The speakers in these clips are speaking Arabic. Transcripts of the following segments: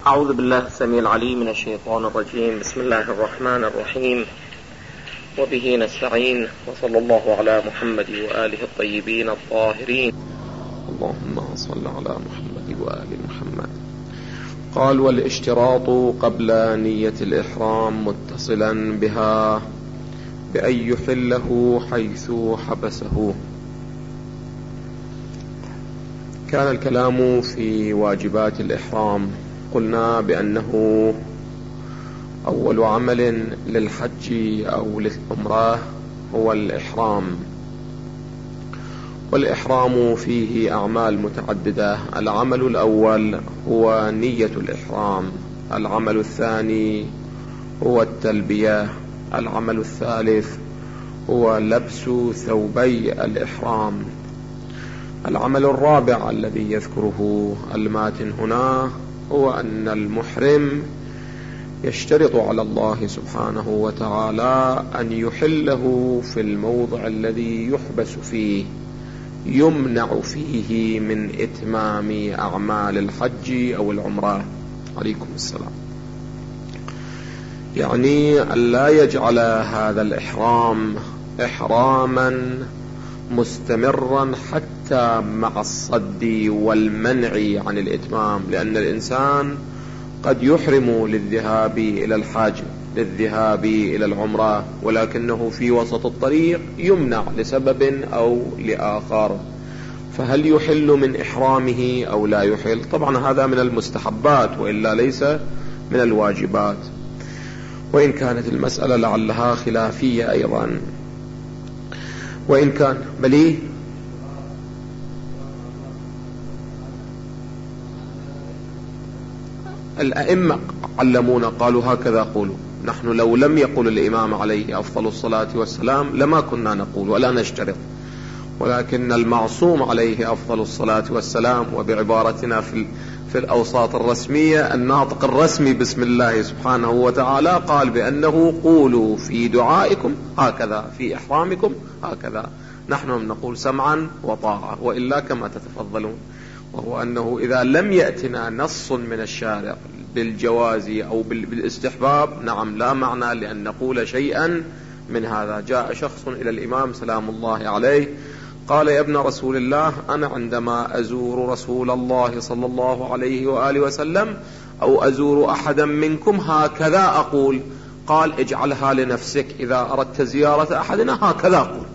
أعوذ بالله السميع العليم من الشيطان الرجيم. بسم الله الرحمن الرحيم، وبه نستعين، وصلى الله على محمد وآله الطيبين الطاهرين. اللهم صل على محمد وآل محمد. قال: والاشتراط قبل نية الإحرام متصلا بها بأن يحله حيث حبسه. كان الكلام في واجبات الإحرام، قلنا بأنه أول عمل للحج أو للعمرة هو الإحرام، والإحرام فيه أعمال متعددة. العمل الأول هو نية الإحرام، العمل الثاني هو التلبية، العمل الثالث هو لبس ثوبي الإحرام. العمل الرابع الذي يذكره الماتن هنا هو أن المحرم يشترط على الله سبحانه وتعالى أن يحله في الموضع الذي يحبس فيه، يمنع فيه من إتمام أعمال الحج أو العمرة. عليكم السلام. يعني أن لا يجعل هذا الإحرام إحراما مستمرا حتى مع الصد والمنع عن الإتمام، لأن الإنسان قد يحرم للذهاب إلى الحج، للذهاب إلى العمرة، ولكنه في وسط الطريق يمنع لسبب أو لآخر، فهل يحل من إحرامه أو لا يحل؟ طبعا هذا من المستحبات وإلا ليس من الواجبات، وإن كانت المسألة لعلها خلافية أيضا. وإن كان بلي الأئمة علمونا، قالوا هكذا قولوا. نحن لو لم يقل الإمام عليه أفضل الصلاة والسلام لما كنا نقول ولا نشترط، ولكن المعصوم عليه أفضل الصلاة والسلام، وبعبارتنا في الأوساط الرسمية الناطق الرسمي بسم الله سبحانه وتعالى، قال بأنه قولوا في دعائكم هكذا، في إحرامكم هكذا. نحن نقول سمعا وطاعة، وإلا كما تتفضلون، وهو أنه إذا لم يأتنا نص من الشارع بالجواز أو بالاستحباب، نعم لا معنى لأن نقول شيئا من هذا. جاء شخص إلى الإمام سلام الله عليه قال: يا ابن رسول الله، أنا عندما أزور رسول الله صلى الله عليه وآله وسلم أو أزور أحدا منكم هكذا أقول. قال: اجعلها لنفسك، إذا أردت زيارة أحدنا هكذا أقول،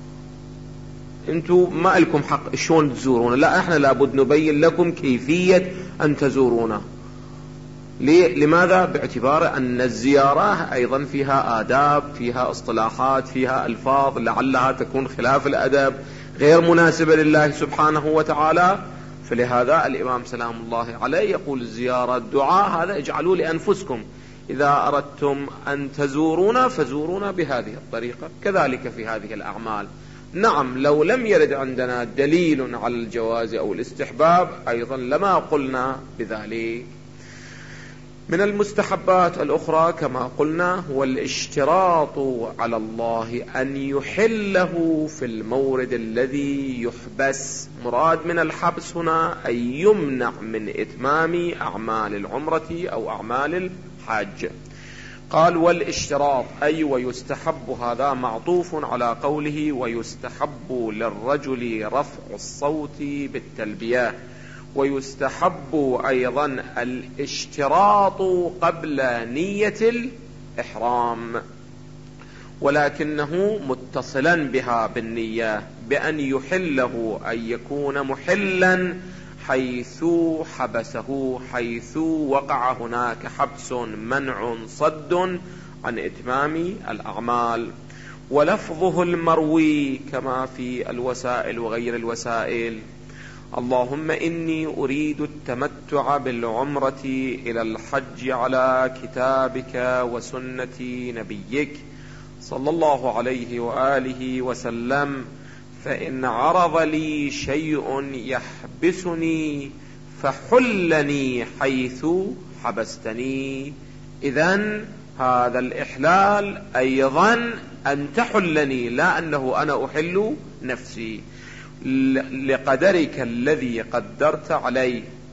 انتم ما لكم حق شلون تزورونا، لا احنا لابد نبين لكم كيفية أن تزورونا. لماذا؟ باعتبار أن الزيارة أيضا فيها آداب، فيها اصطلاحات، فيها ألفاظ لعلها تكون خلاف الأدب، غير مناسبة لله سبحانه وتعالى. فلهذا الإمام سلام الله عليه يقول: الزيارة الدعاء هذا اجعلوا لأنفسكم، إذا أردتم أن تزورونا فزورونا بهذه الطريقة. كذلك في هذه الأعمال، نعم لو لم يرد عندنا دليل على الجواز أو الاستحباب أيضا لما قلنا بذلك. من المستحبات الأخرى كما قلنا هو الاشتراط على الله أن يحله في المورد الذي يحبس. مراد من الحبس هنا أن يمنع من إتمام أعمال العمرة أو أعمال الحج. قال: والاشتراط أي ويستحب، هذا معطوف على قوله ويستحب للرجل رفع الصوت بالتلبية. ويستحب أيضا الاشتراط قبل نية الإحرام، ولكنه متصلا بها بالنية، بأن يحله أن يكون محلا حيث حبسه، حيث وقع هناك حبس، منع، صد عن إتمام الأعمال. ولفظه المروي كما في الوسائل وغير الوسائل: اللهم إني أريد التمتع بالعمرة إلى الحج على كتابك وسنة نبيك صلى الله عليه وآله وسلم، فإن عرض لي شيء يحبسني فحلني حيث حبستني. إذن هذا الإحلال أيضا أن تحلني، لا أنه أنا أحل نفسي، لقدرك الذي قدرت عليه.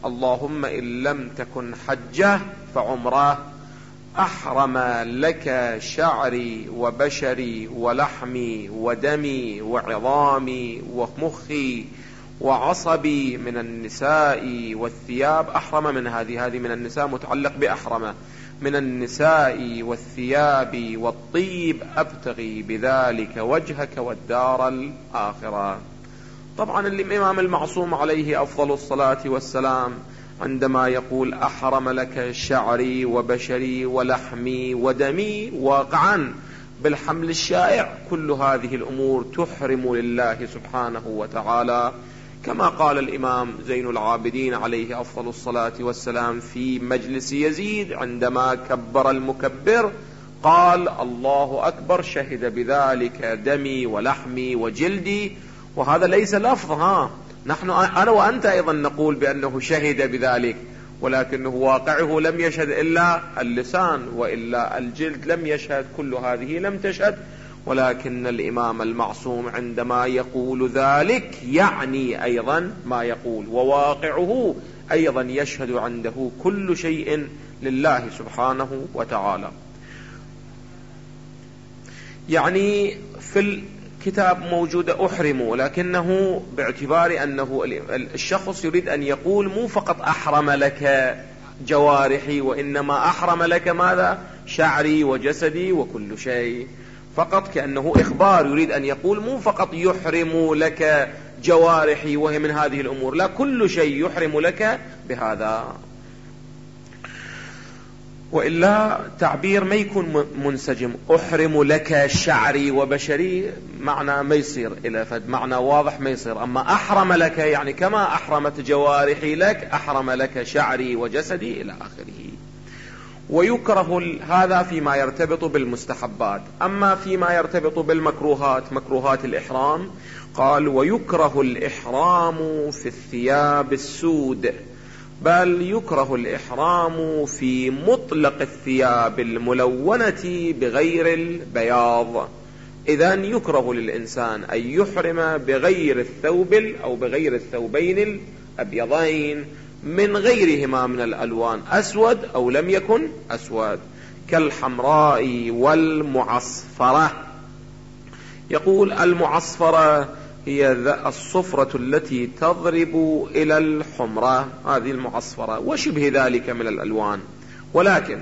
اللهم إن لم تكن حجة فعمره، أحرم لك شعري وبشري ولحمي ودمي وعظامي ومخي وعصبي من النساء والثياب. أحرم من هذه من النساء متعلق بأحرم، من النساء والثياب والطيب أبتغي بذلك وجهك والدار الآخرة. طبعا الإمام المعصوم عليه أفضل الصلاة والسلام عندما يقول أحرم لك شعري وبشري ولحمي ودمي، واقعا بالحمل الشائع كل هذه الأمور تحرم لله سبحانه وتعالى، كما قال الإمام زين العابدين عليه أفضل الصلاة والسلام في مجلس يزيد عندما كبر المكبر قال الله أكبر شهد بذلك دمي ولحمي وجلدي. وهذا ليس لفظ، نحن أنا وأنت أيضا نقول بأنه شهد بذلك، ولكنه واقعه لم يشهد إلا اللسان، وإلا الجلد لم يشهد، كل هذه لم تشهد. ولكن الإمام المعصوم عندما يقول ذلك يعني أيضا ما يقول، وواقعه أيضا يشهد عنده كل شيء لله سبحانه وتعالى. يعني في الكتاب موجود أحرم، لكنه باعتبار أنه الشخص يريد أن يقول مو فقط أحرم لك جوارحي، وإنما أحرم لك ماذا؟ شعري وجسدي وكل شيء، فقط كأنه إخبار. يريد أن يقول مو فقط يحرم لك جوارحي وهي من هذه الأمور، لا، كل شيء يحرم لك بهذا. وإلا تعبير ما يكون منسجم. أحرم لك شعري وبشري معنى ما يصير إلى فد معنى واضح ما يصير. أما أحرم لك يعني كما أحرمت جوارحي لك أحرم لك شعري وجسدي إلى آخره. ويكره هذا فيما يرتبط بالمستحبات. أما فيما يرتبط بالمكروهات، مكروهات الإحرام، قال ويكره الإحرام في الثياب السود، بل يكره الإحرام في مطلق الثياب الملونة بغير البياض. إذن يكره للإنسان أن يحرم بغير الثوب أو بغير الثوبين الأبيضين من غيرهما من الألوان، أسود أو لم يكن أسود، كالحمراء والمعصفرة. يقول المعصفرة هي الصفرة التي تضرب إلى الحمرة، هذه المعصفرة وشبه ذلك من الألوان. ولكن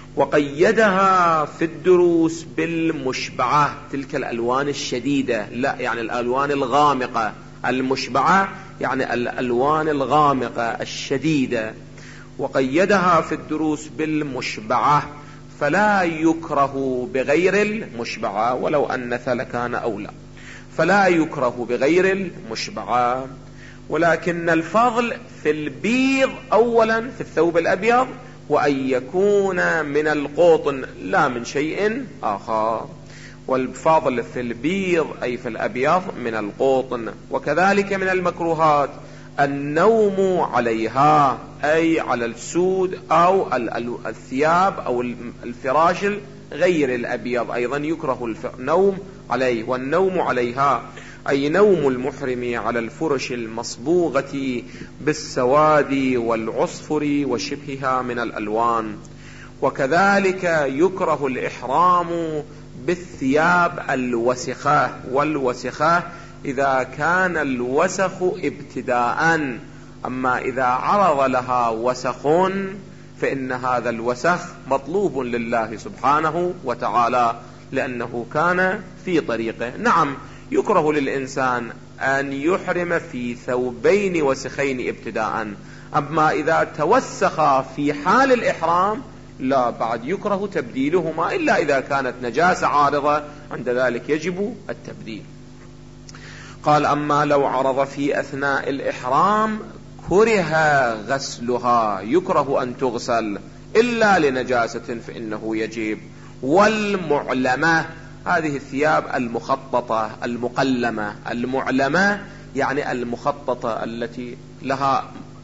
وقيدها في الدروس بالمشبعة، تلك الألوان الشديدة، لا يعني الألوان الغامقة. المشبعة يعني الألوان الغامقة الشديدة. وقيدها في الدروس بالمشبعة، فلا يكره بغير المشبعة، ولو أنث لكان أولى، فلا يكره بغير المشبعة. ولكن الفضل في البيض أولا، في الثوب الأبيض، وأن يكون من القطن لا من شيء آخر. والفضل في البيض أي في الأبيض من القطن. وكذلك من المكروهات النوم عليها، أي على السود أو الثياب أو الفراش غير الأبيض، أيضا يكره النوم عليه. والنوم عليها أي نوم المحرم على الفرش المصبوغة بالسواد والعصفر وشبهها من الألوان. وكذلك يكره الإحرام بالثياب الوسخة، والوسخة إذا كان الوسخ ابتداء. أما إذا عرض لها وسخ فإن هذا الوسخ مطلوب لله سبحانه وتعالى، لأنه كان في طريقه. نعم يكره للإنسان أن يحرم في ثوبين وسخين ابتداء، أما إذا توسخ في حال الإحرام لا، بعد يكره تبديلهما، إلا إذا كانت نجاسة عارضة، عند ذلك يجب التبديل. قال أما لو عرض في أثناء الإحرام كره غسلها، يكره أن تغسل إلا لنجاسة فإنه يجب. والمعلمة هذه الثياب المخططة المقلمة، المعلمة يعني المخططة التي لها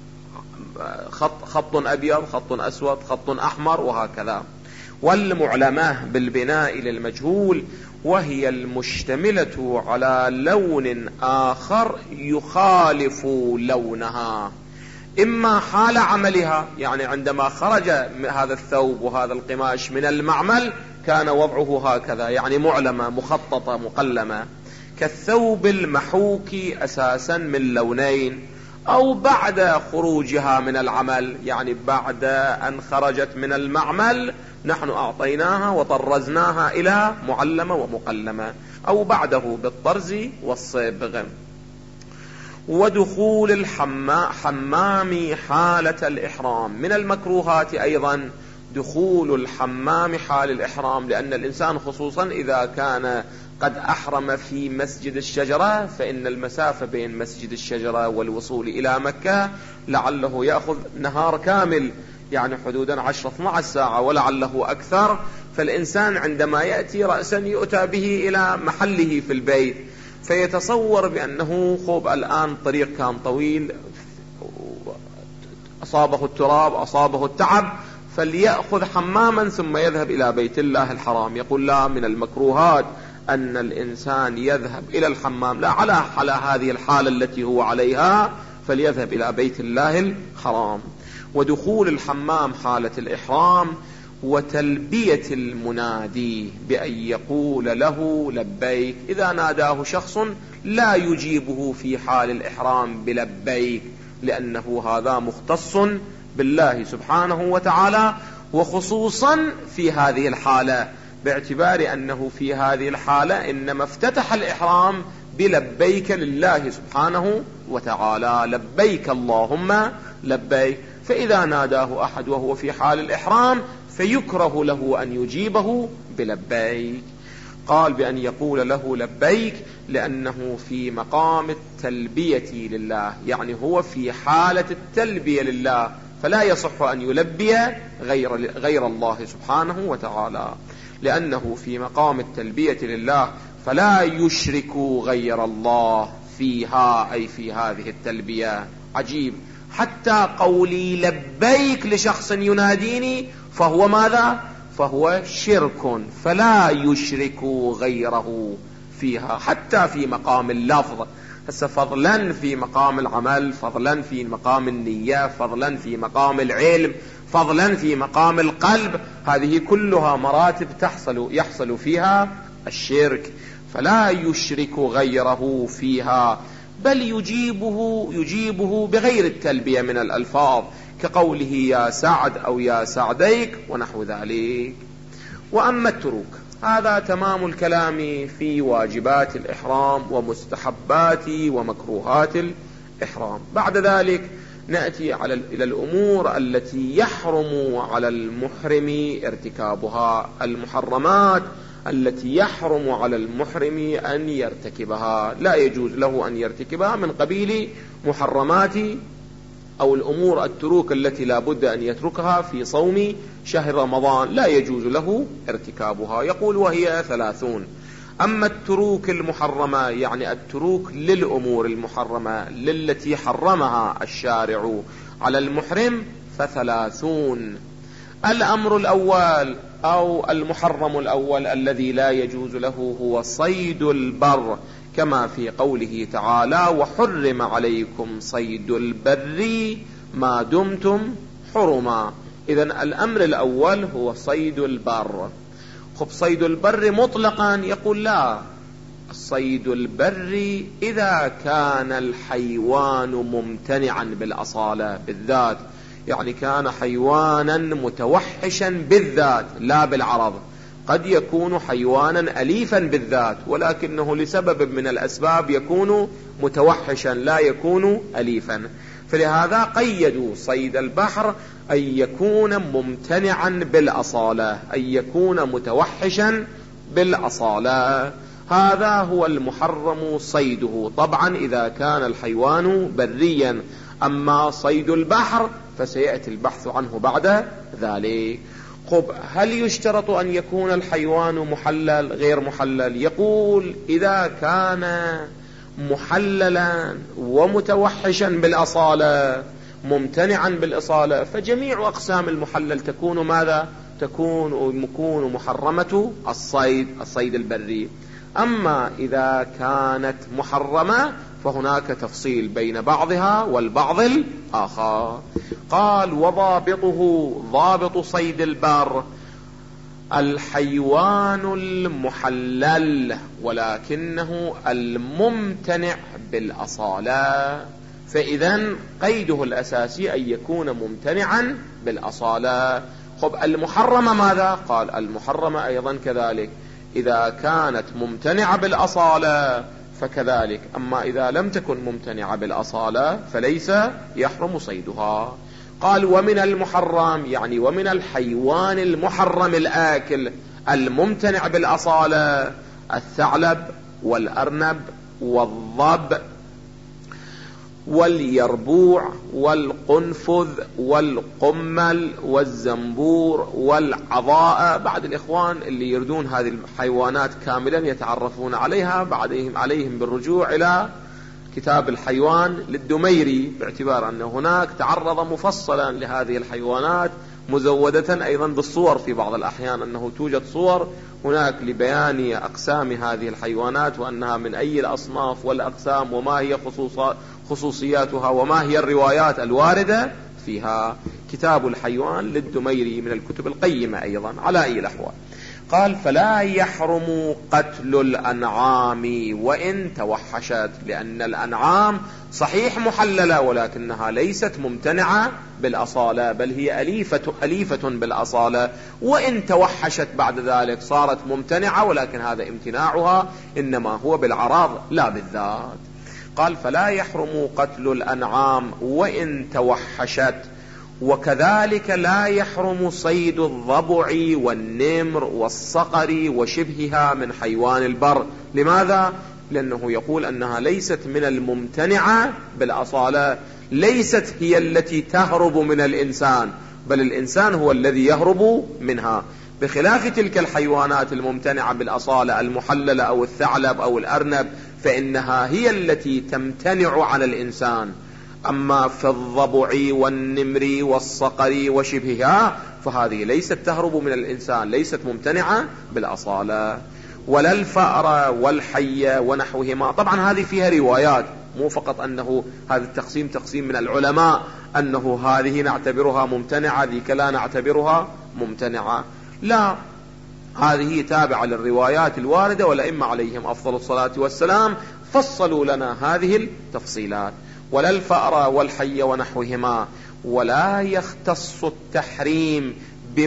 خط أبيض، خط أسود، خط أحمر وهكذا. والمعلمة بالبناء للمجهول، وهي المشتملة على لون آخر يخالف لونها. إما حال عملها، يعني عندما خرج هذا الثوب وهذا القماش من المعمل كان وضعه هكذا، يعني معلمة مخططة مقلمة، كالثوب المحوك أساسا من لونين، أو بعد خروجها من العمل، يعني بعد أن خرجت من المعمل نحن أعطيناها وطرزناها إلى معلمة ومقلمة، أو بعده بالطرز والصبغ. ودخول الحمام حالة الإحرام من المكروهات أيضا دخول الحمام حال الإحرام، لأن الإنسان خصوصا إذا كان قد أحرم في مسجد الشجرة فإن المسافة بين مسجد الشجرة والوصول إلى مكة لعله يأخذ نهار كامل، يعني حدودا 10-12 ساعة ولعله أكثر. فالإنسان عندما يأتي رأسا يؤتى به إلى محله في البيت، فيتصور بأنه خوب الآن طريق كان طويل، أصابه التراب أصابه التعب، فليأخذ حماما ثم يذهب إلى بيت الله الحرام. يقول لا، من المكروهات أن الإنسان يذهب إلى الحمام، لا على هذه الحالة التي هو عليها، فليذهب إلى بيت الله الحرام. ودخول الحمام حالة الإحرام، وتلبية المنادي بأن يقول له لبيك. إذا ناداه شخص لا يجيبه في حال الإحرام بلبيك، لأنه هذا مختص بالله سبحانه وتعالى، وخصوصا في هذه الحالة، باعتبار أنه في هذه الحالة إنما افتتح الإحرام بلبيك لله سبحانه وتعالى، لبيك اللهم لبيك. فإذا ناداه أحد وهو في حال الإحرام فيكره له أن يجيبه بلبيك. قال بأن يقول له لبيك لأنه في مقام التلبية لله، يعني هو في حالة التلبية لله، فلا يصح أن يلبي غير الله سبحانه وتعالى، لأنه في مقام التلبية لله، فلا يشرك غير الله فيها، أي في هذه التلبية. عجيب، حتى قولي لبيك لشخص يناديني فهو ماذا؟ فهو شرك، فلا يشرك غيره فيها، حتى في مقام اللفظ. هسه فضلا في مقام العمل، فضلا في مقام النية، فضلا في مقام العلم، فضلا في مقام القلب، هذه كلها مراتب يحصل فيها الشرك، فلا يشرك غيره فيها، بل يجيبه بغير التلبية من الألفاظ، كقوله يا سعد أو يا سعديك ونحو ذلك. وأما التروك، هذا تمام الكلام في واجبات الإحرام ومستحبات ومكروهات الإحرام. بعد ذلك نأتي إلى الأمور التي يحرم على المحرم ارتكابها، المحرمات التي يحرم على المحرم أن يرتكبها، لا يجوز له أن يرتكبها من قبيل محرمات أو الأمور التروك التي لا بد أن يتركها في صوم شهر رمضان، لا يجوز له ارتكابها. يقول وهي 30. أما التروك المحرمة، يعني التروك للأمور المحرمة للتي حرمها الشارع على المحرم، ف30. الأمر الأول أو المحرم الأول الذي لا يجوز له هو صيد البر، كما في قوله تعالى وحرم عليكم صيد البر ما دمتم حرما. إذن الأمر الأول هو صيد البر. خب صيد البر مطلقا، يقول لا، صيد البر إذا كان الحيوان ممتنعا بالأصالة بالذات، يعني كان حيوانا متوحشا بالذات لا بالعرض. قد يكون حيوانا أليفا بالذات، ولكنه لسبب من الأسباب يكون متوحشا لا يكون أليفا، فلهذا قيدوا صيد البحر أن يكون ممتنعا بالأصالة، أن يكون متوحشا بالأصالة، هذا هو المحرم صيده، طبعا إذا كان الحيوان بريا. أما صيد البحر فسيأتي البحث عنه بعد ذلك. خب هل يشترط أن يكون الحيوان محلل غير محلل؟ يقول إذا كان محللا ومتوحشا بالأصالة ممتنعا بالأصالة فجميع أقسام المحلل تكون ماذا؟ تكون محرمة الصيد البري. أما إذا كانت محرمة فهناك تفصيل بين بعضها والبعض الآخر. قال وضابطه ضابط صيد البر الحيوان المحلل ولكنه الممتنع بالأصالة. فإذا قيده الأساسي أن يكون ممتنعا بالأصالة. خب المحرمة ماذا؟ قال المحرمة أيضا كذلك إذا كانت ممتنعة بالأصالة فكذلك، أما إذا لم تكن ممتنعة بالأصالة فليس يحرم صيدها. قال ومن المحرم يعني ومن الحيوان المحرم الآكل الممتنع بالأصالة الثعلب والأرنب والضب واليربوع والقنفذ والقمل والزنبور والعضاء. بعد الإخوان اللي يردون هذه الحيوانات كاملا يتعرفون عليها، عليهم بالرجوع إلى كتاب الحيوان للدميري، باعتبار أن هناك تعرض مفصلا لهذه الحيوانات مزودة أيضا بالصور في بعض الأحيان، أنه توجد صور هناك لبيان أقسام هذه الحيوانات وأنها من أي الأصناف والأقسام وما هي خصوصياتها وما هي الروايات الواردة فيها. كتاب الحيوان للدميري من الكتب القيمة أيضا على أي الأحوال. قال فلا يحرم قتل الأنعام وإن توحشت، لأن الأنعام صحيح محللة ولكنها ليست ممتنعة بالأصالة، بل هي أليفة بالأصالة، وإن توحشت بعد ذلك صارت ممتنعة، ولكن هذا امتناعها إنما هو بالعراض لا بالذات. قال فلا يحرم قتل الأنعام وإن توحشت، وكذلك لا يحرم صيد الضبع والنمر والصقر وشبهها من حيوان البر. لماذا؟ لأنه يقول أنها ليست من الممتنعة بالأصالة، ليست هي التي تهرب من الإنسان، بل الإنسان هو الذي يهرب منها، بخلاف تلك الحيوانات الممتنعة بالأصالة المحللة أو الثعلب أو الأرنب فإنها هي التي تمتنع عن الإنسان. أما في الضبع والنمر والصقر وشبهها فهذه ليست تهرب من الإنسان، ليست ممتنعة بالأصالة. ولا الفأر والحية ونحوهما. طبعا هذه فيها روايات، مو فقط أنه هذا التقسيم تقسيم من العلماء أنه هذه نعتبرها ممتنعة ذيك لا نعتبرها ممتنعة، لا، هذه تابعة للروايات الواردة، والأئمة عليهم أفضل الصلاة والسلام فصلوا لنا هذه التفصيلات. ولا الفأر والحي ونحوهما. ولا يختص التحريم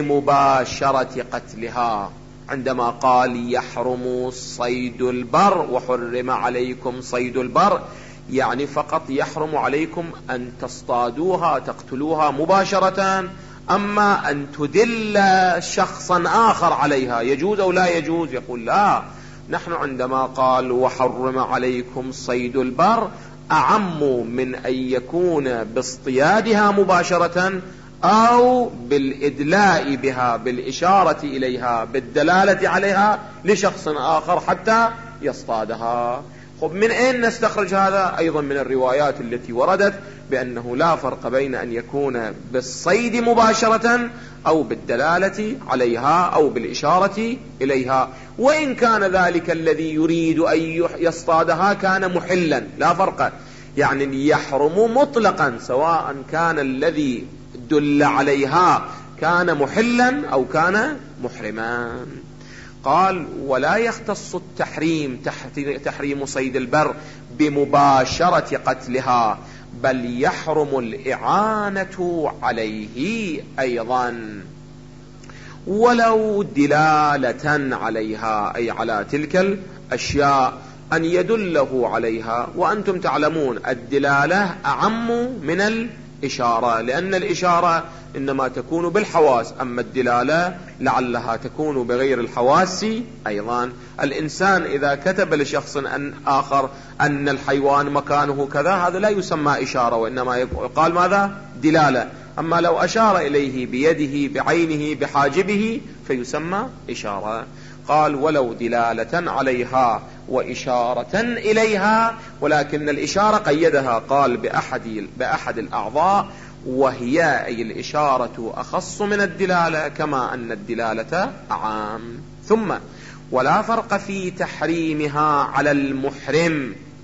بمباشرة قتلها، عندما قال يحرم صيد البر وحرم عليكم صيد البر، يعني فقط يحرم عليكم أن تصطادوها تقتلوها مباشرة، أما أن تدل شخصا آخر عليها يجوز أو لا يجوز؟ يقول لا، نحن عندما قال وحرم عليكم صيد البر أعم من أن يكون باصطيادها مباشرة أو بالإدلاء بها، بالإشارة إليها، بالدلالة عليها لشخص آخر حتى يصطادها. خب من أين نستخرج هذا؟ أيضا من الروايات التي وردت بأنه لا فرق بين أن يكون بالصيد مباشرة أو بالدلالة عليها أو بالإشارة إليها، وإن كان ذلك الذي يريد أن يصطادها كان محلا لا فرق، يعني يحرم مطلقا سواء كان الذي دل عليها كان محلا أو كان محرما. قال ولا يختص التحريم تحريم صيد البر بمباشرة قتلها، بل يحرم الإعانة عليه أيضا ولو دلالة عليها، أي على تلك الأشياء أن يدله عليها. وأنتم تعلمون الدلالة أعم من الإشارة، لأن الإشارة إنما تكون بالحواس، أما الدلالة لعلها تكون بغير الحواس أيضا. الإنسان إذا كتب لشخص آخر أن الحيوان مكانه كذا هذا لا يسمى إشارة، وإنما يقال ماذا؟ دلالة. أما لو أشار إليه بيده بعينه بحاجبه فيسمى إشارة. قال ولو دلالة عليها وإشارة إليها، ولكن الإشارة قيدها قال بأحد الأعضاء، وهي أي الإشارة أخص من الدلالة كما أن الدلالة عام. ثم ولا فرق في تحريمها على المحرم،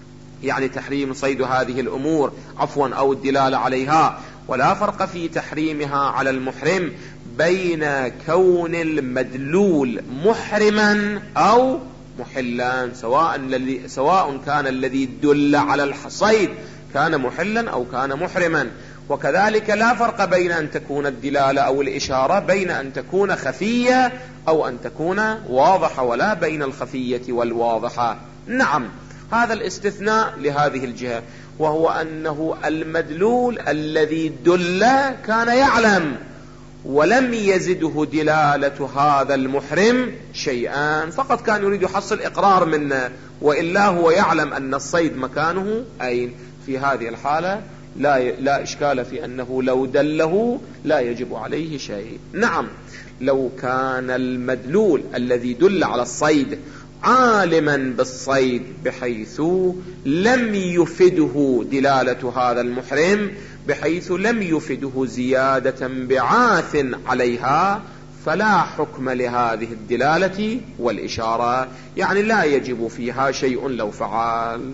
يعني تحريم صيد هذه الأمور أو الدلالة عليها. ولا فرق في تحريمها على المحرم بين كون المدلول محرما أو محلا، سواء كان الذي دل على الصيد كان محلا أو كان محرما. وكذلك لا فرق بين أن تكون الدلالة أو الإشارة بين أن تكون خفية أو أن تكون واضحة، ولا بين الخفية والواضحة. نعم، هذا الاستثناء لهذه الجهة، وهو أنه المدلول الذي دل كان يعلم ولم يزده دلالة هذا المحرم شيئا، فقط كان يريد يحصل إقرار منه، وإلا هو يعلم أن الصيد مكانه أين. في هذه الحالة لا إشكال في أنه لو دله لا يجب عليه شيء. نعم، لو كان المدلول الذي دل على الصيد عالما بالصيد بحيث لم يفده دلالة هذا المحرم، بحيث لم يفده زيادة بعاث عليها، فلا حكم لهذه الدلالة والإشارة، يعني لا يجب فيها شيء لو فعل.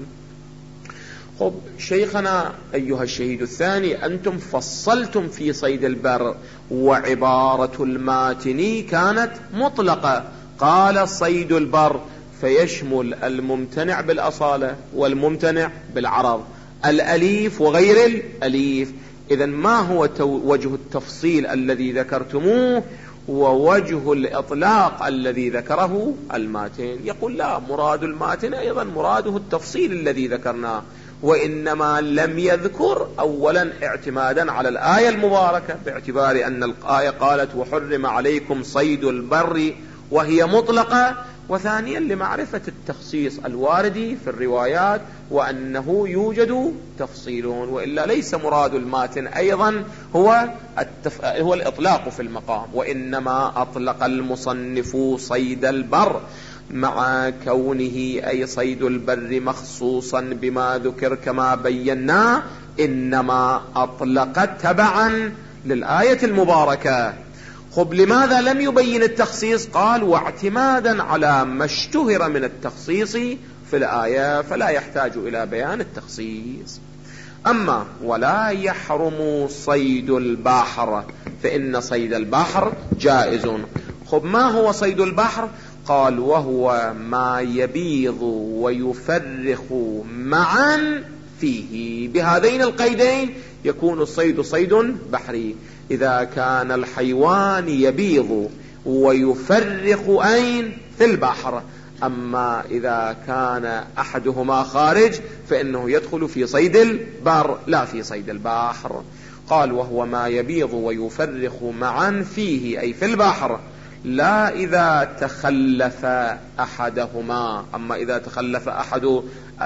خب شيخنا أيها الشهيد الثاني، أنتم فصلتم في صيد البر، وعبارة الماتني كانت مطلقة، قال صيد البر، فيشمل الممتنع بالأصالة والممتنع بالعرض، الأليف وغير الأليف. إذن ما هو وجه التفصيل الذي ذكرتموه ووجه الإطلاق الذي ذكره الماتن؟ يقول لا، مراد الماتن أيضا مراده التفصيل الذي ذكرناه، وإنما لم يذكر أولا اعتمادا على الآية المباركة، باعتبار أن الآية قالت وحرم عليكم صيد البر وهي مطلقة، وثانيا لمعرفة التخصيص الوارد في الروايات وأنه يوجد تفصيل، وإلا ليس مراد الماتن أيضا هو الإطلاق في المقام، وإنما أطلق المصنف صيد البر مع كونه أي صيد البر مخصوصا بما ذكر كما بينا، إنما أطلق تبعا للآية المباركة. خب لماذا لم يبين التخصيص؟ قال واعتمادا على ما اشتهر من التخصيص في الآية، فلا يحتاج إلى بيان التخصيص. أما ولا يحرم صيد البحر، فإن صيد البحر جائز. خب ما هو صيد البحر؟ قال وهو ما يبيض ويفرخ معا فيه، بهذين القيدين يكون الصيد صيد بحري، إذا كان الحيوان يبيض ويفرخ أين؟ في البحر. أما إذا كان أحدهما خارج فإنه يدخل في صيد البر لا في صيد البحر. قال وهو ما يبيض ويفرخ معا فيه أي في البحر، لا إذا تخلف أحدهما. أما إذا تخلف أحد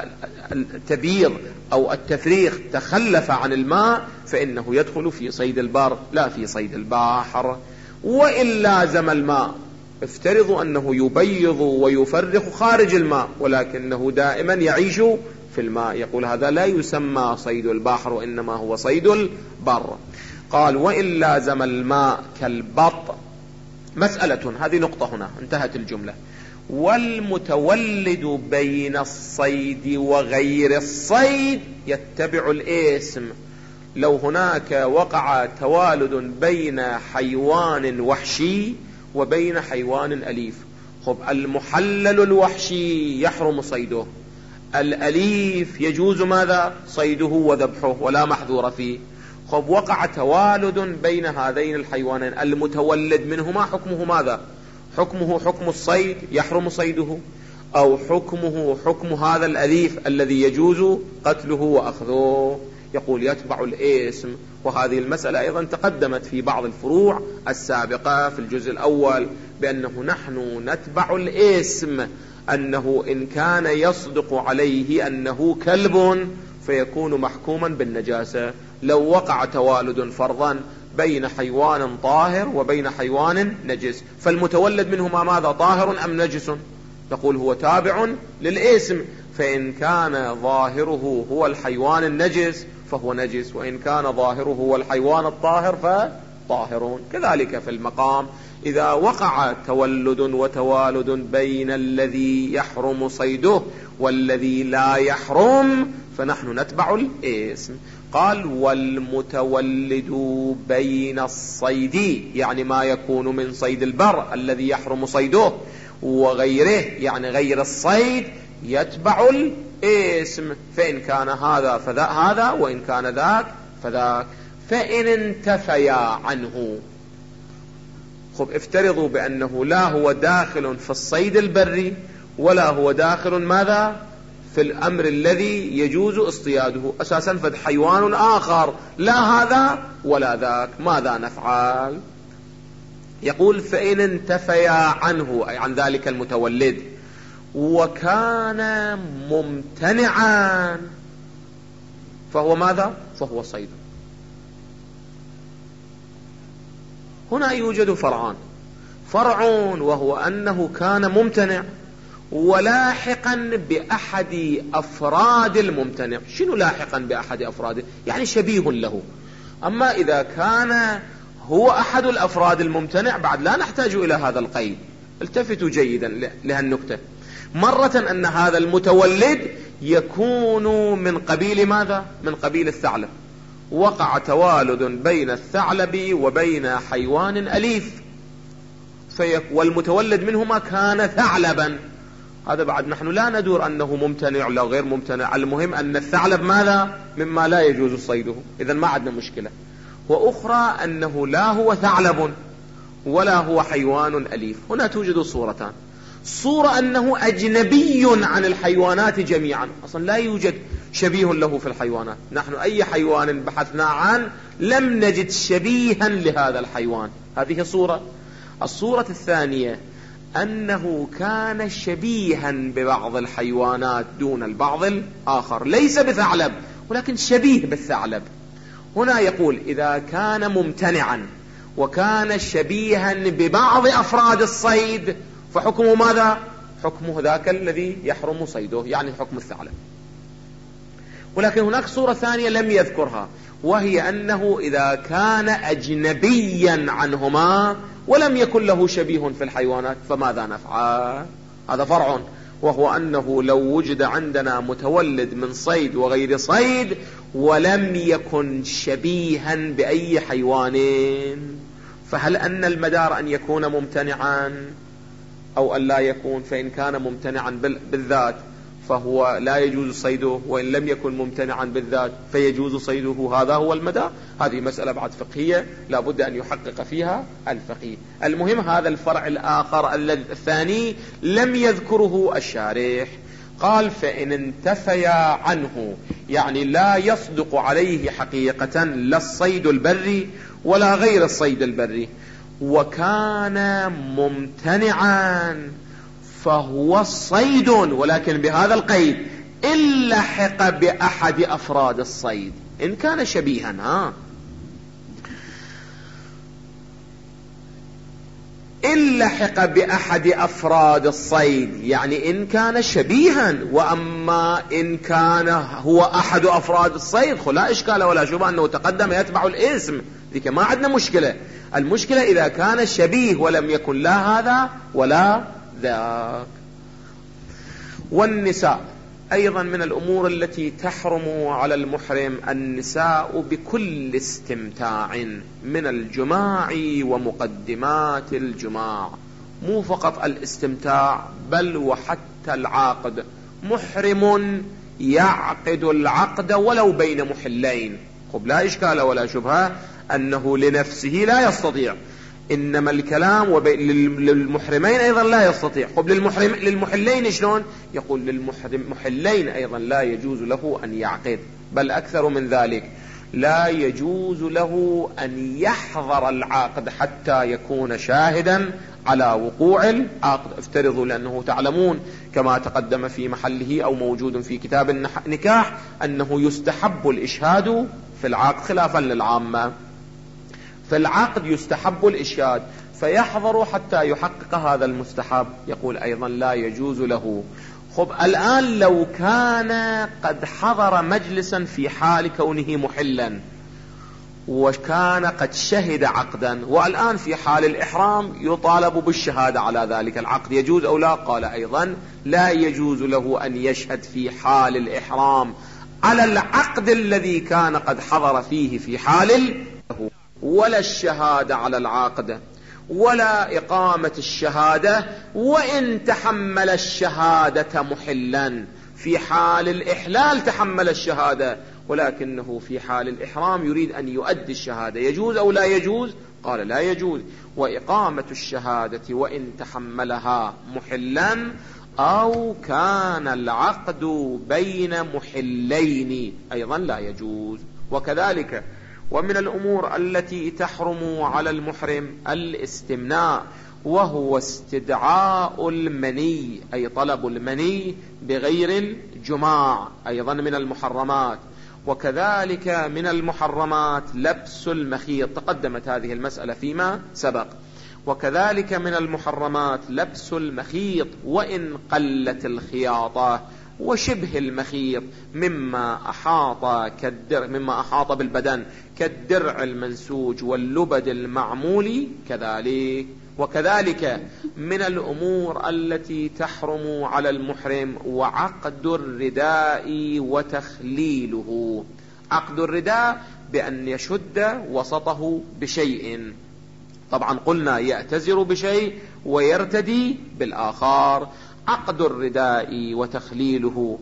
التبييض أو التفريخ تخلف عن الماء فإنه يدخل في صيد البر لا في صيد البحر. وإن لازم الماء، افترضوا أنه يبيض ويفرخ خارج الماء ولكنه دائما يعيش في الماء، يقول هذا لا يسمى صيد البحر وإنما هو صيد البر. قال وإن لازم الماء كالبط. مسألة، هذه نقطة هنا انتهت الجملة. والمتولد بين الصيد وغير الصيد يتبع الاسم. لو هناك وقع توالد بين حيوان وحشي وبين حيوان أليف، خب المحلل الوحشي يحرم صيده، الأليف يجوز ماذا؟ صيده وذبحه ولا محذور فيه. خب وقع توالد بين هذين الحيوانين، المتولد منهما حكمه ماذا؟ حكمه حكم الصيد يحرم صيده، أو حكمه حكم هذا الأليف الذي يجوز قتله وأخذه؟ يقول يتبع الاسم. وهذه المسألة أيضا تقدمت في بعض الفروع السابقة في الجزء الأول، بأنه نحن نتبع الاسم، أنه إن كان يصدق عليه أنه كلب فيكون محكوما بالنجاسة. لو وقع توالد فرضا بين حيوان طاهر وبين حيوان نجس، فالمتولد منهما ماذا؟ طاهر أم نجس؟ نقول هو تابع للاسم، فإن كان ظاهره هو الحيوان النجس فهو نجس، وإن كان ظاهره هو الحيوان الطاهر طاهرون. كذلك في المقام إذا وقع تولد وتوالد بين الذي يحرم صيده والذي لا يحرم فنحن نتبع الاسم. قال والمتولد بين الصيد، يعني ما يكون من صيد البر الذي يحرم صيده وغيره، يعني غير الصيد، يتبع الاسم. فإن كان هذا هذا، وإن كان ذاك فذاك. فإن انتفيا عنه، خب افترضوا بأنه لا هو داخل في الصيد البري ولا هو داخل ماذا في الأمر الذي يجوز اصطياده، أساسا فد حيوان آخر لا هذا ولا ذاك، ماذا نفعل؟ يقول فإن انتفيا عنه أي عن ذلك المتولد وكان ممتنعا فهو ماذا؟ فهو صيد. هنا يوجد فرعان، فرع وهو أنه كان ممتنع ولاحقا بأحد أفراد الممتنع. شنو لاحقا بأحد أفراده؟ يعني شبيه له. أما إذا كان هو أحد الأفراد الممتنع بعد لا نحتاج إلى هذا القيد. التفتوا جيدا لهالنكتة. مرة أن هذا المتولد يكون من قبيل ماذا؟ من قبيل الثعلب، وقع توالد بين الثعلب وبين حيوان أليف والمتولد منهما كان ثعلبا. هذا بعد نحن لا ندور أنه ممتنع ولا غير ممتنع، المهم أن الثعلب ماذا؟ مما لا يجوز صيده، إذن ما عندنا مشكلة. وأخرى أنه لا هو ثعلب ولا هو حيوان أليف. هنا توجد صورتان: صورة أنه أجنبي عن الحيوانات جميعا، أصلا لا يوجد شبيه له في الحيوانات، نحن أي حيوان بحثنا عنه لم نجد شبيها لهذا الحيوان، هذه صورة. الصورة الثانية أنه كان شبيها ببعض الحيوانات دون البعض الآخر، ليس بثعلب ولكن شبيه بالثعلب. هنا يقول إذا كان ممتنعا وكان شبيها ببعض أفراد الصيد فحكمه ماذا؟ حكمه ذاك الذي يحرم صيده، يعني حكم الثعلب. ولكن هناك صورة ثانية لم يذكرها، وهي أنه إذا كان أجنبيا عنهما ولم يكن له شبيه في الحيوانات فماذا نفعل؟ هذا فرع، وهو أنه لو وجد عندنا متولد من صيد وغير صيد ولم يكن شبيها بأي حيوان، فهل أن المدار أن يكون ممتنعا أو أن لا يكون؟ فإن كان ممتنعا بالذات فهو لا يجوز صيده، وإن لم يكن ممتنعا بالذات فيجوز صيده، هذا هو المدار. هذه مسألة بعد فقهية لا بد أن يحقق فيها الفقيه. المهم هذا الفرع الآخر الثاني لم يذكره الشارح. قال فإن انتفيا عنه، يعني لا يصدق عليه حقيقة لا الصيد البري ولا غير الصيد البري، وكان ممتنعا فهو صيد، ولكن بهذا القيد: إن لحق بأحد أفراد الصيد. إن كان شبيها إن لحق بأحد أفراد الصيد، يعني إن كان شبيها. وأما إن كان هو أحد أفراد الصيد لا إشكال ولا شبهة أنه تقدم يتبع الاسم، ذيك ما عندنا مشكلة. المشكلة إذا كان شبيه ولم يكن لا هذا ولا ذاك. والنساء أيضا من الأمور التي تحرم على المحرم النساء بكل استمتاع من الجماع ومقدمات الجماع، مو فقط الاستمتاع بل وحتى العقد. محرم يعقد العقد ولو بين محلين، لا إشكال ولا شبهة أنه لنفسه لا يستطيع، إنما الكلام للمحرمين أيضا لا يستطيع. للمحلين شلون؟ يقول للمحلين أيضا لا يجوز له أن يعقد، بل أكثر من ذلك لا يجوز له أن يحضر العقد حتى يكون شاهدا على وقوع العقد. افترضوا، لأنه تعلمون كما تقدم في محله أو موجود في كتاب النكاح أنه يستحب الإشهاد في العقد خلافا للعامة. في العقد يستحب الإشهاد، فيحضر حتى يحقق هذا المستحب. يقول أيضا لا يجوز له. الآن لو كان قد حضر مجلسا في حال كونه محلا وكان قد شهد عقدا، والآن في حال الإحرام يطالب بالشهادة على ذلك العقد، يجوز أو لا؟ قال أيضا لا يجوز له أن يشهد في حال الإحرام على العقد الذي كان قد حضر فيه في حال، ولا الشهادة على العقد ولا إقامة الشهادة وإن تحمل الشهادة محلا. في حال الإحلال تحمل الشهادة، ولكنه في حال الإحرام يريد أن يؤدي الشهادة، يجوز أو لا يجوز؟ قال لا يجوز. وإقامة الشهادة وإن تحملها محلا أو كان العقد بين محلين أيضا لا يجوز. وكذلك ومن الأمور التي تحرم على المحرم الاستمناء، وهو استدعاء المني، أي طلب المني بغير الجماع، أيضا من المحرمات. وكذلك من المحرمات لبس المخيط، تقدمت هذه المسألة فيما سبق. وكذلك من المحرمات لبس المخيط وإن قلت الخياطة، وشبه المخيط مما أحاط بالبدن كالدرع المنسوج واللبد المعمول كذلك. وكذلك من الأمور التي تحرم على المحرم وعقد الرداء وتخليله. عقد الرداء بأن يشد وسطه بشيء، طبعا قلنا يأتزر بشيء ويرتدي بالآخر. عقد الرداء وتخليله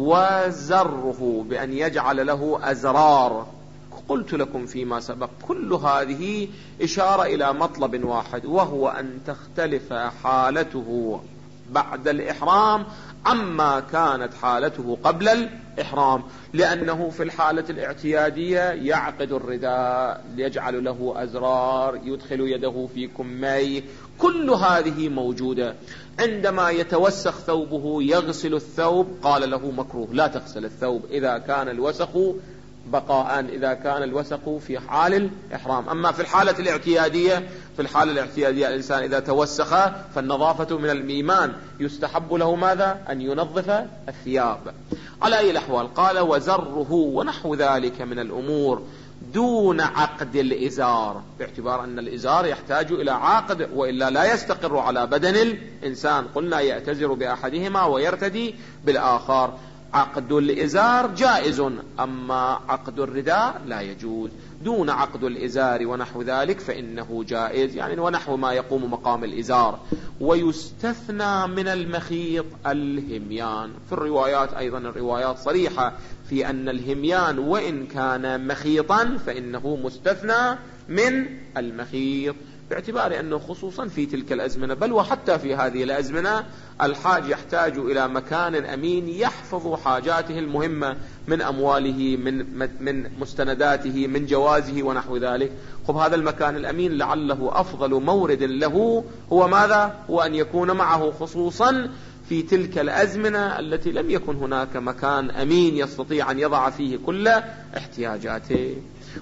وزره بأن يجعل له أزرار، قلت لكم فيما سبق كل هذه إشارة إلى مطلب واحد، وهو أن تختلف حالته بعد الإحرام عما كانت حالته قبل الإحرام. لأنه في الحالة الاعتيادية يعقد الرداء، يجعل له أزرار، يدخل يده في كميه، كل هذه موجودة. عندما يتوسخ ثوبه يغسل الثوب، قال له مكروه لا تغسل الثوب إذا كان الوسخ بقاء، إذا كان الوسخ في حال الإحرام. أما في الحالة الاعتيادية، الإنسان إذا توسخ فالنظافة من الإيمان، يستحب له ماذا؟ أن ينظف الثياب. على أي الأحوال قال وزره ونحو ذلك من الأمور دون عقد الإزار، باعتبار أن الإزار يحتاج إلى عقد وإلا لا يستقر على بدن الإنسان. قلنا يأتزر بأحدهما ويرتدي بالآخر. عقد الإزار جائز، أما عقد الرداء لا يجوز. دون عقد الإزار ونحو ذلك فإنه جائز، يعني ونحو ما يقوم مقام الإزار. ويستثنى من المخيط الهميان. في الروايات أيضا الروايات صريحة في أن الهميان وإن كان مخيطا فإنه مستثنى من المخيط، باعتبار أنه خصوصا في تلك الأزمنة، بل وحتى في هذه الأزمنة، الحاج يحتاج إلى مكان أمين يحفظ حاجاته المهمة من أمواله، من مستنداته، من جوازه ونحو ذلك. خب هذا المكان الأمين لعله أفضل مورد له هو ماذا؟ هو أن يكون معه، خصوصا في تلك الأزمنة التي لم يكن هناك مكان أمين يستطيع أن يضع فيه كل احتياجاته.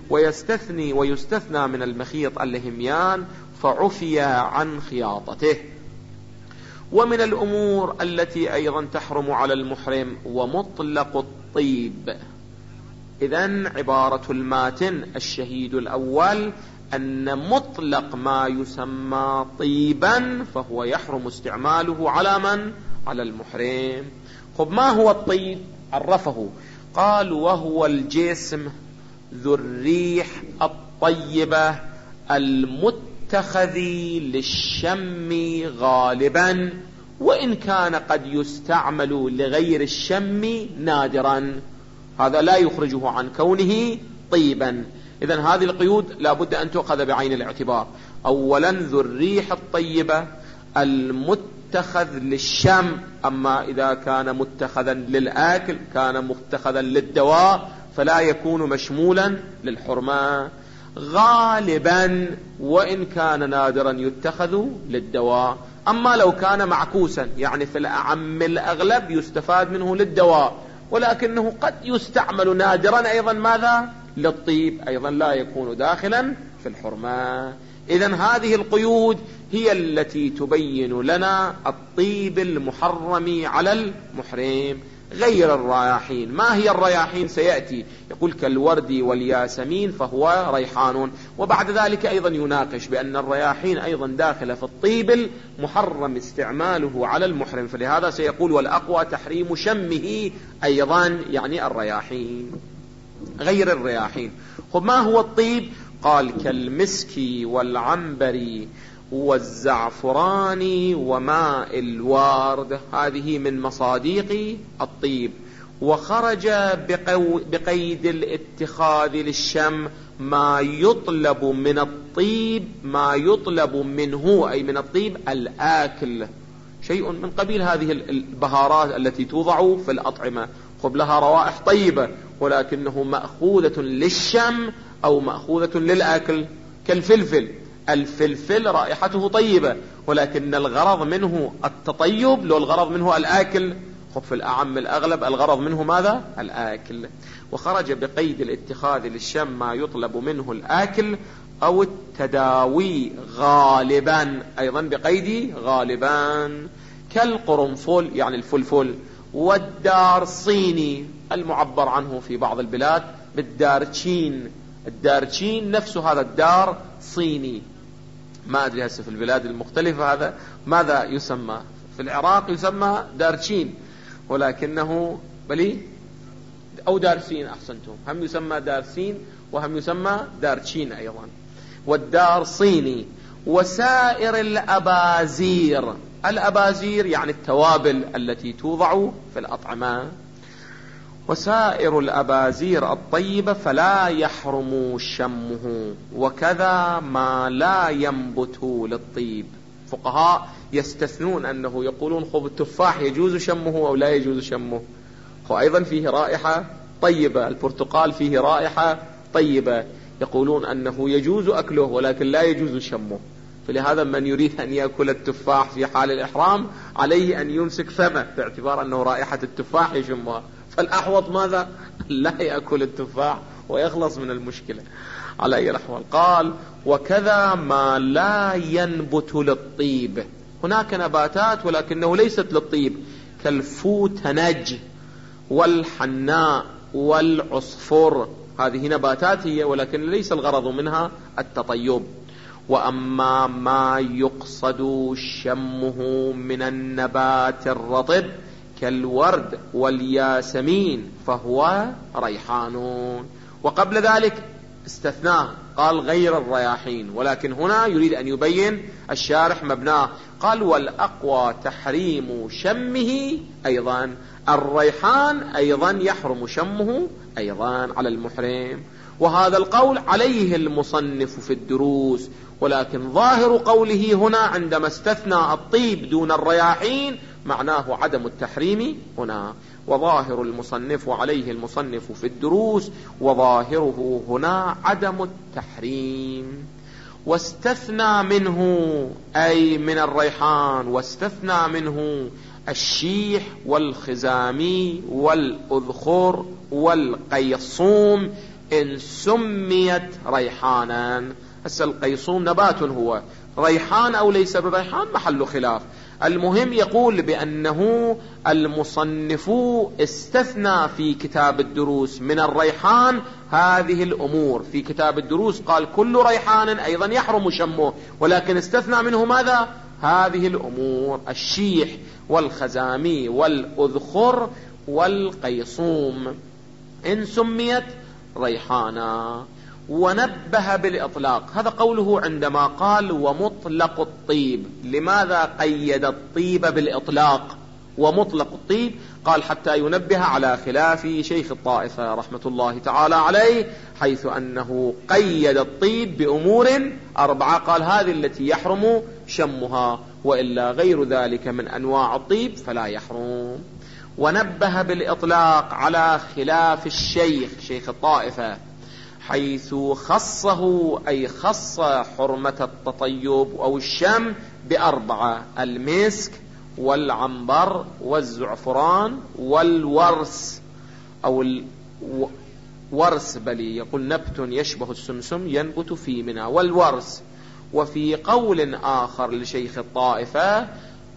ويستثنى من المخيط الهميان فعفي عن خياطته. ومن الأمور التي أيضا تحرم على المحرم ومطلق الطيب. إذن عبارة الماتن الشهيد الأول أن مطلق ما يسمى طيبا فهو يحرم استعماله على من؟ على المحرم. خب ما هو الطيب؟ عرفه، قال وهو الجسم ذو الريح الطيبة المتخذ للشم غالبا، وإن كان قد يستعمل لغير الشم نادرا. هذا لا يخرجه عن كونه طيبا. إذن هذه القيود لا بد أن تؤخذ بعين الاعتبار. أولا ذو الريح الطيبة المتخذ للشم، أما إذا كان متخذا للآكل كان متخذا للدواء فلا يكون مشمولا للحرمة. غالبا وإن كان نادرا يتخذ للدواء. أما لو كان معكوسا، يعني في الأعم الأغلب يستفاد منه للدواء، ولكنه قد يستعمل نادرا أيضا ماذا؟ للطيب، أيضا لا يكون داخلا في الحرمة. إذن هذه القيود هي التي تبين لنا الطيب المحرم على المحرم. غير الرياحين. ما هي الرياحين؟ سيأتي يقول كالورد والياسمين فهو ريحان. وبعد ذلك أيضا يناقش بأن الرياحين أيضا داخلة في الطيب المحرم استعماله على المحرم، فلهذا سيقول والأقوى تحريم شمه أيضا، يعني الرياحين غير الرياحين. ما هو الطيب؟ قال كالمسك والعنبر والزعفران وماء الورد، هذه من مصاديق الطيب. وخرج بقيد الاتخاذ للشم ما يطلب من الطيب، ما يطلب منه أي من الطيب الآكل، شيء من قبيل هذه البهارات التي توضع في الأطعمة، لها روائح طيبة ولكنه مأخوذة للشم أو مأخوذة للآكل. كالفلفل، الفلفل رائحته طيبة ولكن الغرض منه التطيب، لو الغرض منه الآكل، في الأعم الأغلب الغرض منه ماذا؟ الآكل. وخرج بقيد الاتخاذ للشم ما يطلب منه الآكل أو التداوي غالبا، أيضا بقيد غالبا، كالقرنفل يعني الفلفل، والدارصيني المعبر عنه في بعض البلاد بالدارتشين، الدارتشين نفسه هذا الدار صيني، ما أدري هسه في البلاد المختلفة هذا ماذا يسمى. في العراق يسمى دارتشين ولكنه بلي أو دارسين، أحسنتم، هم يسمى دارسين وهم يسمى دارتشين أيضا. والدار صيني. وسائر الأبازير، الأبازير يعني التوابل التي توضع في الأطعمة. وسائر الأبازير الطيبة فلا يحرم شمه، وكذا ما لا ينبت للطيب. فقهاء يستثنون أنه يقولون خب التفاح يجوز شمه أو لا يجوز شمه، وأيضا فيه رائحة طيبة، البرتقال فيه رائحة طيبة، يقولون أنه يجوز أكله ولكن لا يجوز شمه. فلهذا من يريد أن يأكل التفاح في حال الإحرام عليه أن يمسك فمه باعتبار أنه رائحة التفاح يشمها، فالأحوط ماذا؟ لا يأكل التفاح ويخلص من المشكلة. على أي الأحوال قال وكذا ما لا ينبت للطيب، هناك نباتات ولكنه ليست للطيب، كالفوتنج والحناء والعصفر، هذه نباتات هي ولكن ليس الغرض منها التطيب. وأما ما يقصد شمه من النبات الرطب كالورد والياسمين فهو ريحان. وقبل ذلك استثناه قال غير الرياحين، ولكن هنا يريد أن يبين الشارح مبناه، قال والأقوى تحريم شمه أيضا، الريحان أيضا يحرم شمه أيضا على المحرم. وهذا القول عليه المصنف في الدروس، ولكن ظاهر قوله هنا عندما استثنى الطيب دون الرياحين معناه عدم التحريم هنا، وظاهر المصنف عليه المصنف في الدروس وظاهره هنا عدم التحريم. واستثنى منه أي من الريحان، واستثنى منه الشيح والخزامي والأذخر والقيصوم إن سميت ريحانا. هسه القيصوم نبات هو، ريحان أو ليس بريحان محل خلاف. المهم يقول بأنه المصنف استثنى في كتاب الدروس من الريحان هذه الأمور، في كتاب الدروس قال كل ريحان أيضا يحرم شمه، ولكن استثنى منه ماذا؟ هذه الأمور، الشيح والخزامي والأذخر والقيصوم إن سميت ريحانا. ونبه بالإطلاق، هذا قوله عندما قال ومطلق الطيب. لماذا قيد الطيب بالإطلاق ومطلق الطيب؟ قال حتى ينبه على خلاف شيخ الطائفة رحمة الله تعالى عليه، حيث أنه قيد الطيب بأمور 4، قال هذه التي يحرم شمها، وإلا غير ذلك من أنواع الطيب فلا يحرم. ونبه بالإطلاق على خلاف الشيخ شيخ الطائفة، حيث خصه أي خص حرمة التطيب أو الشم ب4: المسك والعنبر والزعفران والورس أو الورس، بل يقول نبت يشبه السمسم ينبت في منى والورس. وفي قول آخر لشيخ الطائفة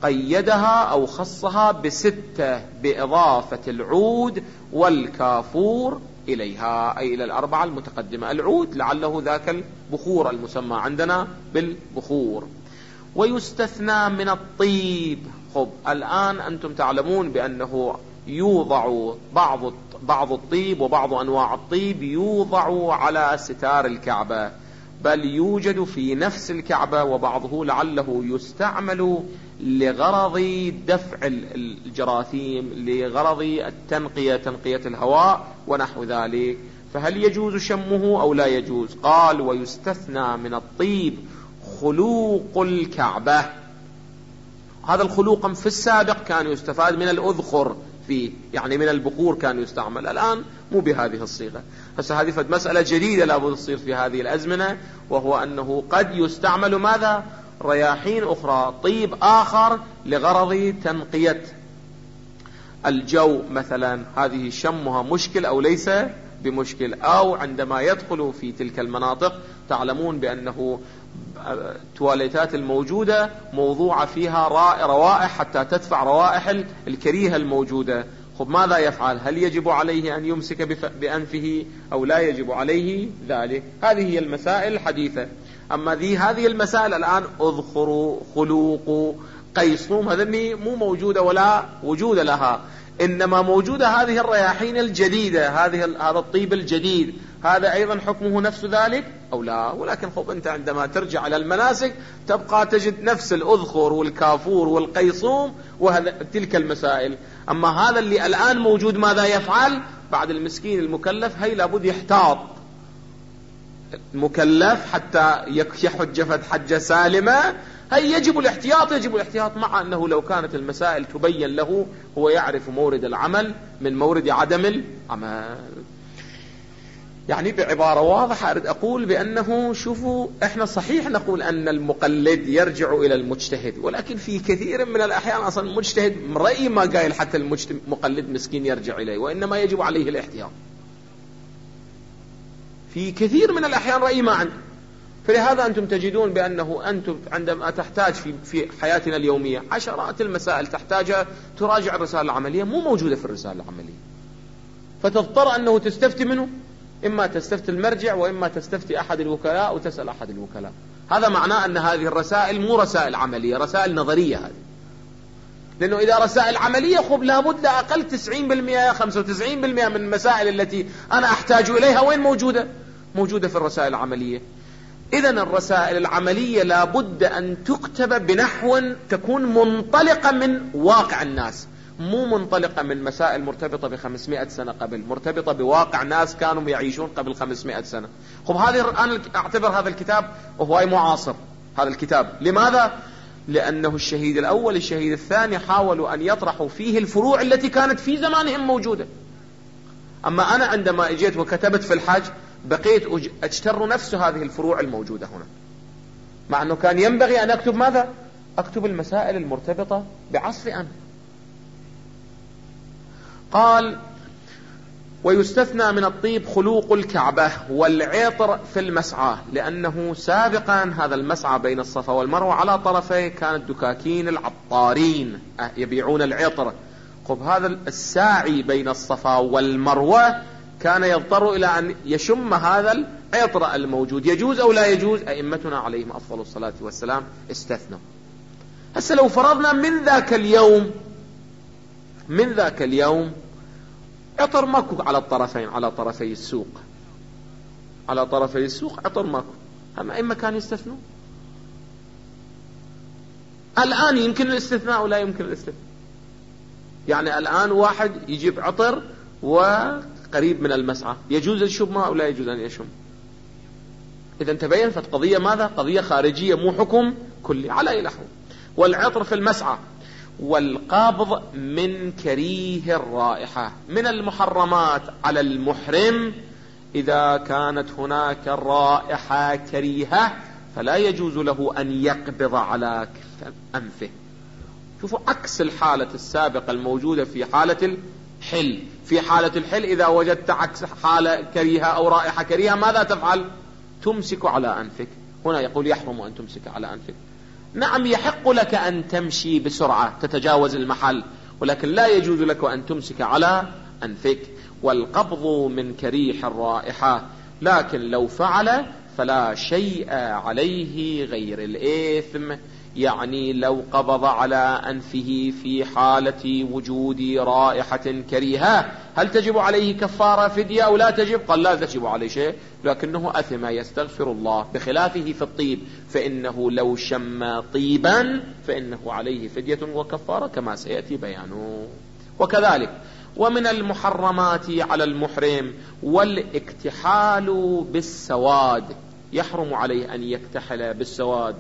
قيدها أو خصها ب6 بإضافة العود والكافور إليها، أي إلى الأربعة المتقدمة. العود لعله ذاك البخور المسمى عندنا بالبخور. ويستثنى من الطيب. خب الآن أنتم تعلمون بأنه يوضع بعض الطيب وبعض أنواع الطيب يوضع على ستار الكعبة، بل يوجد في نفس الكعبة، وبعضه لعله يستعمل لغرض دفع الجراثيم، لغرض التنقية، تنقية الهواء ونحو ذلك. فهل يجوز شمه أو لا يجوز؟ قال ويستثنى من الطيب خلوق الكعبة. هذا الخلوق في السابق كان يستفاد من الأذخر فيه، يعني من البخور كان يستعمل، الآن مو بهذه الصيغة. هسه هذه فد مسألة جديدة لابد تصير في هذه الأزمنة، وهو أنه قد يستعمل ماذا؟ رياحين أخرى، طيب آخر لغرض تنقية الجو مثلا. هذه شمها مشكل أو ليس بمشكل؟ أو عندما يدخل في تلك المناطق تعلمون بأنه التواليتات الموجودة موضوعة فيها روائح حتى تدفع روائح الكريهة الموجودة. خب ماذا يفعل؟ هل يجب عليه أن يمسك بأنفه أو لا يجب عليه ذلك؟ هذه هي المسائل الحديثة. أما هذه المسائل الآن أذخر، خلوق، قيصوم، هذه مو موجودة ولا وجود لها، إنما موجودة هذه الرياحين الجديدة، هذا الطيب الجديد، هذا أيضا حكمه نفس ذلك أو لا؟ ولكن خب أنت عندما ترجع إلى المناسك تبقى تجد نفس الأذخر والكافور والقيصوم وتلك المسائل. أما هذا اللي الآن موجود ماذا يفعل؟ بعد المسكين المكلف هي لابد يحتاط، المكلف حتى يحج حجة سالمة، هي يجب الاحتياط، مع أنه لو كانت المسائل تبين له هو يعرف مورد العمل من مورد عدم العمل. يعني بعبارة واضحة أريد أقول بأنه شوفوا إحنا صحيح نقول أن المقلد يرجع إلى المجتهد، ولكن في كثير من الأحيان أصلا المجتهد رأي ما قايل حتى المقلد مسكين يرجع إليه، وإنما يجب عليه الاحتياط. في كثير من الأحيان رأي ما عنده. فلهذا أنتم تجدون بأنه أنتم عندما تحتاج في حياتنا اليومية عشرات المسائل تحتاج تراجع الرسالة العملية، مو موجودة في الرسالة العملية، فتضطر أنه تستفتي منه، إما تستفتي المرجع وإما تستفتي أحد الوكلاء وتسأل أحد الوكلاء. هذا معناه أن هذه الرسائل مو رسائل عملية، رسائل نظرية هذه. لأنه إذا رسائل عملية خب لابد لا أقل 90% 95% من المسائل التي أنا أحتاج إليها وين موجودة في الرسائل العملية. إذن الرسائل العملية لابد أن تكتب بنحو تكون منطلقة من واقع الناس، مو منطلقة من مسائل مرتبطة ب500 سنة قبل، مرتبطة بواقع ناس كانوا يعيشون قبل 500 سنة. خب أنا أعتبر هذا الكتاب وهو معاصر. هذا الكتاب لماذا؟ لأنه الشهيد الأول الشهيد الثاني حاولوا أن يطرحوا فيه الفروع التي كانت في زمانهم موجودة. أما أنا عندما اجيت وكتبت في الحج بقيت أجتر نفس هذه الفروع الموجودة هنا، مع أنه كان ينبغي أن أكتب ماذا؟ أكتب المسائل المرتبطة بعصري أنا. قال ويستثنى من الطيب خلوق الكعبة والعطر في المسعى، لأنه سابقا هذا المسعى بين الصفا والمروة على طرفيه كانت دكاكين العطارين يبيعون العطر. خب هذا الساعي بين الصفا والمروة كان يضطر إلى أن يشم هذا العطر الموجود، يجوز أو لا يجوز؟ أئمتنا عليهم أفضل الصلاة والسلام استثنوا. هسه لو فرضنا من ذاك اليوم عطر ماكو على الطرفين، على طرفي السوق عطر ماكو، هم أئمة كانوا يستثنوا. الآن يمكن الاستثناء ولا يمكن الاستثناء؟ يعني الآن واحد يجيب عطر وقريب من المسعى، يجوز الشم أو لا يجوز أن يشم؟ إذا تبين فالقضية ماذا؟ قضية خارجية مو حكم كلي. على أي نحو والعطر في المسعى. والقابض من كريه الرائحة من المحرمات على المحرم إذا كانت هناك رائحة كريهة فلا يجوز له أن يقبض على أنفه. شوفوا عكس الحالة السابقة الموجودة في حالة الحل. في حالة الحل إذا وجدت عكس حالة كريهة أو رائحة كريهة ماذا تفعل؟ تمسك على أنفك. هنا يقول يحرم أن تمسك على أنفك. نعم يحق لك أن تمشي بسرعة تتجاوز المحل، ولكن لا يجوز لك أن تمسك على أنفك. والقبض من كريح الرائحة، لكن لو فعل فلا شيء عليه غير الإثم. يعني لو قبض على أنفه في حالة وجود رائحة كريهة هل تجب عليه كفارة فدية أو لا تجب؟ قال لا تجب عليه شيء، لكنه أثم يستغفر الله. بخلافه في الطيب، فإنه لو شم طيبا فإنه عليه فدية وكفارة كما سيأتي بيانه. وكذلك ومن المحرمات على المحرم والاكتحال بالسواد، يحرم عليه أن يكتحل بالسواد.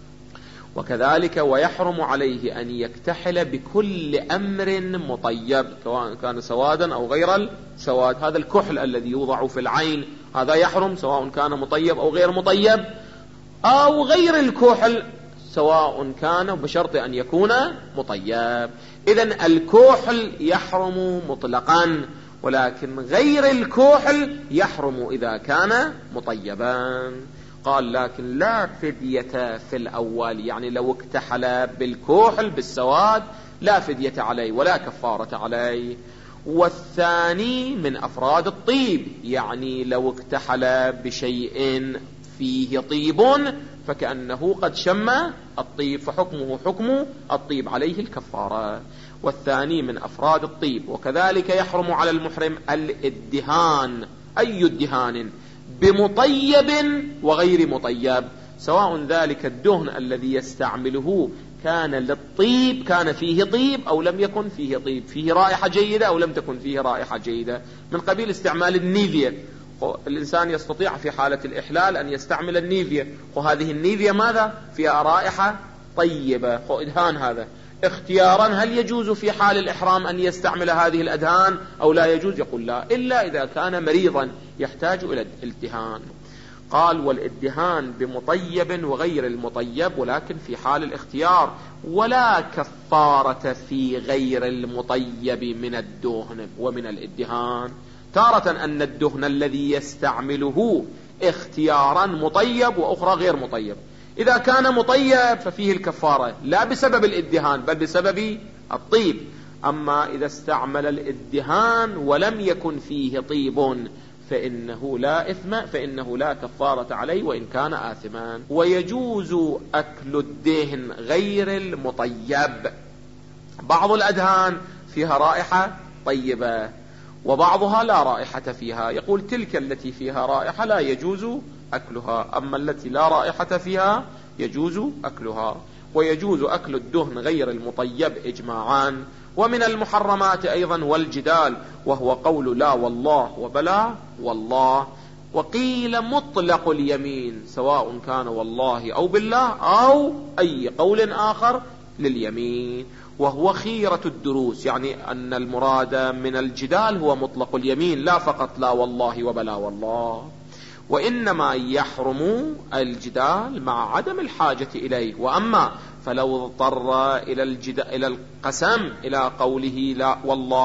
وكذلك ويحرم عليه أن يكتحل بكل أمر مطيب، سواء كان سوادا أو غير السواد. هذا الكحل الذي يوضع في العين هذا يحرم، سواء كان مطيب أو غير مطيب، أو غير الكحل سواء كان بشرط أن يكون مطيب. إذن الكحل يحرم مطلقا، ولكن غير الكحل يحرم إذا كان مطيبا. قال لكن لا فدية في الأول، يعني لو اكتحل بالكحل بالسواد لا فدية عليه ولا كفارة عليه. والثاني من أفراد الطيب، يعني لو اكتحل بشيء فيه طيب فكأنه قد شم الطيب فحكمه حكم الطيب، عليه الكفارة. والثاني من أفراد الطيب. وكذلك يحرم على المحرم الادهان، أي ادهان بمطيب وغير مطيب، سواء ذلك الدهن الذي يستعمله كان للطيب، كان فيه طيب أو لم يكن فيه طيب، فيه رائحة جيدة أو لم تكن فيه رائحة جيدة، من قبيل استعمال النيفيا. الإنسان يستطيع في حالة الإحلال أن يستعمل النيفيا، وهذه النيفيا ماذا؟ فيها رائحة طيبة، إدهان هذا اختيارا. هل يجوز في حال الإحرام أن يستعمل هذه الأدهان أو لا يجوز؟ يقول لا، إلا إذا كان مريضا يحتاج إلى الادهان. قال والادهان بمطيب وغير المطيب، ولكن في حال الاختيار، ولا كفارة في غير المطيب من الدهن ومن الادهان. تارة أن الدهن الذي يستعمله اختيارا مطيب وأخرى غير مطيب، إذا كان مطيب ففيه الكفارة لا بسبب الادهان بل بسبب الطيب. أما إذا استعمل الادهان ولم يكن فيه طيب فإنه لا إثم، فإنه لا كفارة عليه وإن كان آثما. ويجوز أكل الدهن غير المطيب. بعض الأدهان فيها رائحة طيبة وبعضها لا رائحة فيها، يقول تلك التي فيها رائحة لا يجوز أكلها، أما التي لا رائحة فيها يجوز أكلها. ويجوز أكل الدهن غير المطيب إجماعا. ومن المحرمات أيضا والجدال، وهو قول لا والله وبلا والله. وقيل مطلق اليمين، سواء كان والله أو بالله أو أي قول آخر لليمين، وهو خيرة الدروس، يعني أن المراد من الجدال هو مطلق اليمين، لا فقط لا والله وبلا والله. وإنما يحرم الجدال مع عدم الحاجة إليه. وأما فلو اضطر إلى القسم، إلى قوله لا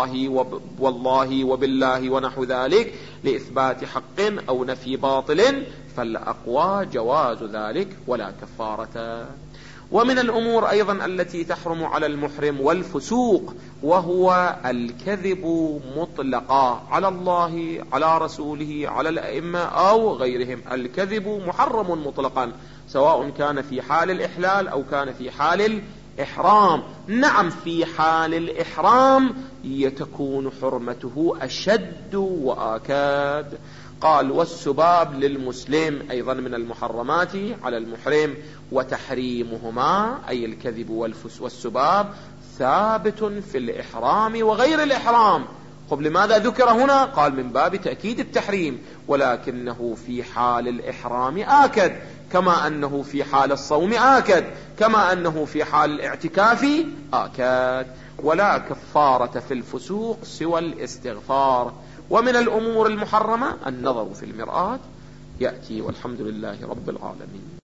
والله وبالله ونحو ذلك لإثبات حق أو نفي باطل، فالأقوى جواز ذلك ولا كفارة. ومن الأمور أيضا التي تحرم على المحرم والفسوق، وهو الكذب مطلقا على الله على رسوله على الأئمة أو غيرهم. الكذب محرم مطلقا، سواء كان في حال الإحلال أو كان في حال الإحرام. نعم في حال الإحرام تكون حرمته أشد وآكاد. قال والسباب للمسلم أيضا من المحرمات على المحرم، وتحريمهما أي الكذب والسباب ثابت في الإحرام وغير الإحرام. طب لماذا ذكر هنا؟ قال من باب تأكيد التحريم، ولكنه في حال الإحرام آكد، كما أنه في حال الصوم آكد، كما أنه في حال الاعتكاف آكد. ولا كفارة في الفسوق سوى الاستغفار. ومن الأمور المحرمة النظر في المرآة يأتي، والحمد لله رب العالمين.